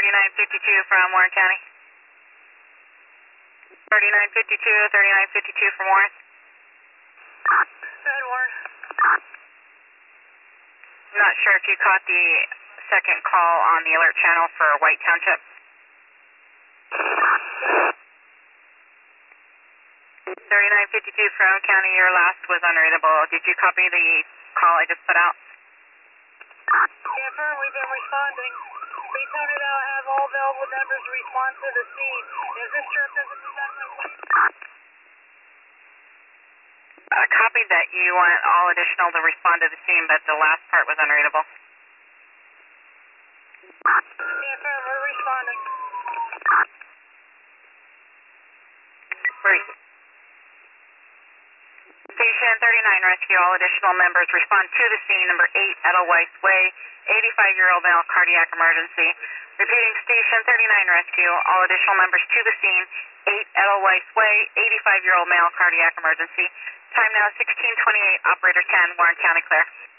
3952 from Warren County. 3952 from Warren. Go ahead, Warren. I'm not sure if you caught the second call on the alert channel for White Township. 3952 from County, your last was unreadable. Did you copy the call I just put out? Confirm, we've been responding. Please note that I'll have all available members respond to the scene. If this trip doesn't move out of my way. I copied that you want all additional to respond to the scene, but the last part was unreadable. Confirm, we're responding. Brief. Station 39 Rescue, all additional members respond to the scene, number 8 Edelweiss Way, 85-year-old male cardiac emergency. Repeating, Station 39 Rescue, all additional members to the scene, 8 Edelweiss Way, 85-year-old male cardiac emergency. Time now 16:28, operator 10, Warren County clear.